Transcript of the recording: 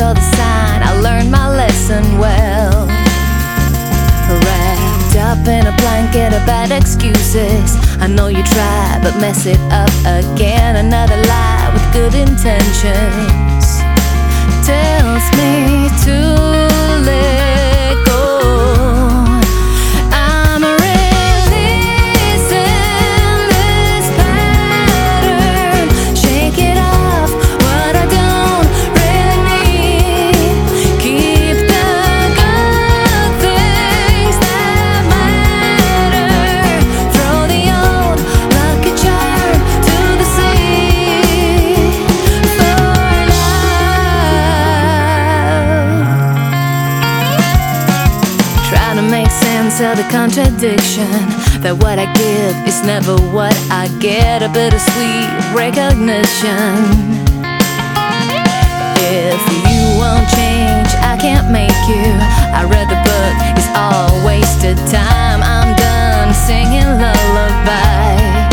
saw the sign, I learned my lesson well. Wrapped up in a blanket of bad excuses, I know you try, but mess it up again. Another lie with good intentions tells me to let go. I'm releasing this pattern. Shake it off, what I don't really need. Keep the good things that matter. Throw the old lucky charm to the sea for now. Trying to make sense of the contradiction, that what I give is never what I get. A bittersweet recognition. If you won't change, I can't make you. I read the book, it's all wasted time. I'm done singing lullaby.